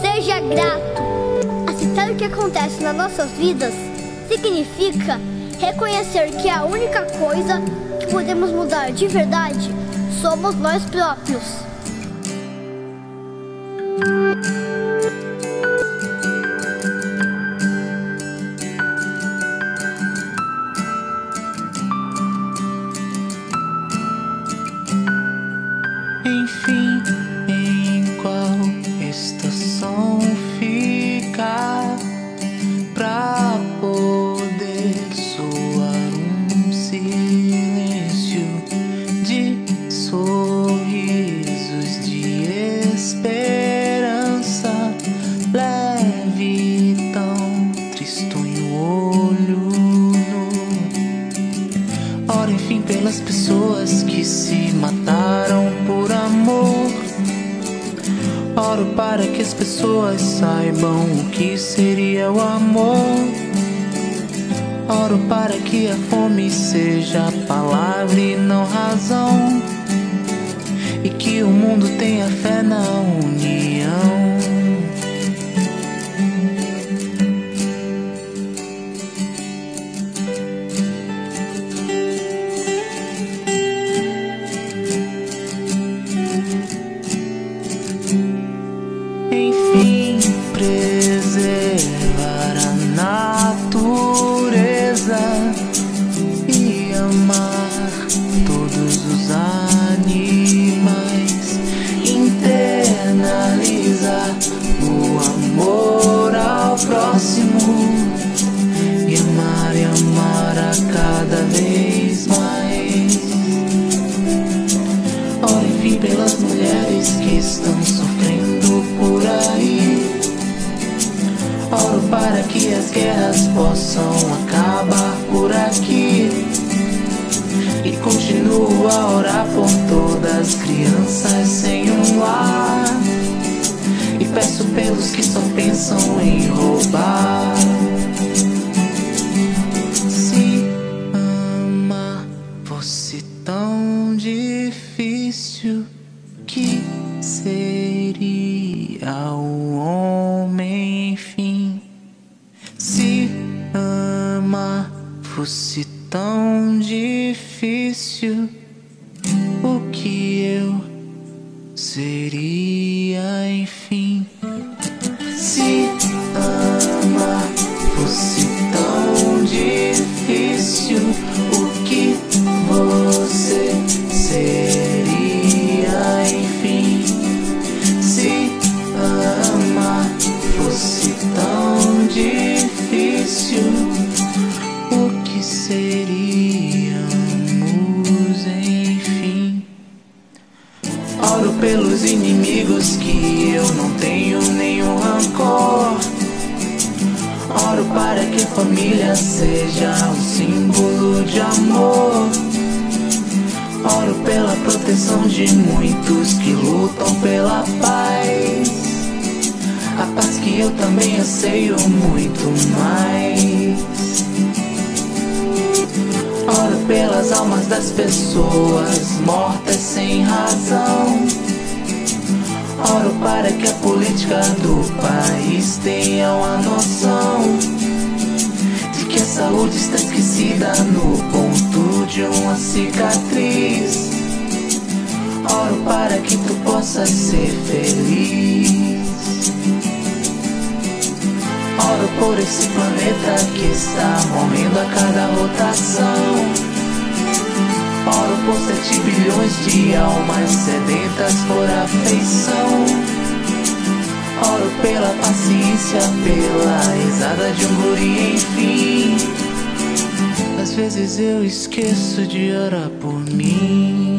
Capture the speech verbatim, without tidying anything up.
Seja grato. Aceitar o que acontece nas nossas vidas significa reconhecer que a única coisa que podemos mudar de verdade somos nós próprios. Enfim, em qual estação ficar pra poder soar um silêncio de sorrisos de esperança, leve, tão tristonho, olho nu. Ora, enfim, pelas pessoas que se mataram por amor. Oro para que as pessoas saibam o que seria o amor. Oro para que a fome seja a palavra e não razão, e que o mundo tenha fé na união. Enfim, preservar a natureza e amar todos os animais, internalizar o amor ao próximo e amar e amar a cada vez mais. Ora, enfim, pelas mulheres que estão sofrendo por aí. Oro para que as guerras possam acabar por aqui, e continuo a orar por todas as crianças sem um lar, e peço pelos que só pensam em roubar. Se amar fosse tão difícil, que seria o homem, enfim? Se amar fosse tão difícil, o que eu seria, enfim? Se amar fosse tão difícil, o que você seria, enfim? Se amar fosse tão difícil, o que seríamos, enfim? Oro pelos inimigos que eu não tenho nenhum rancor. Oro para que a família seja um símbolo de amor. Oro pela proteção de muitos que lutam pela paz, a paz que eu também anseio muito mais. Oro pelas almas das pessoas mortas sem razão. Oro para que a política do país tenha a noção de que a saúde está esquecida no ponto de uma cicatriz. Oro para que tu possas ser feliz. Oro por esse planeta que está morrendo a cada rotação. Oro por sete bilhões de almas sedentas por afeição. Oro pela paciência, pela risada de um guri, enfim. Às vezes eu esqueço de orar por mim.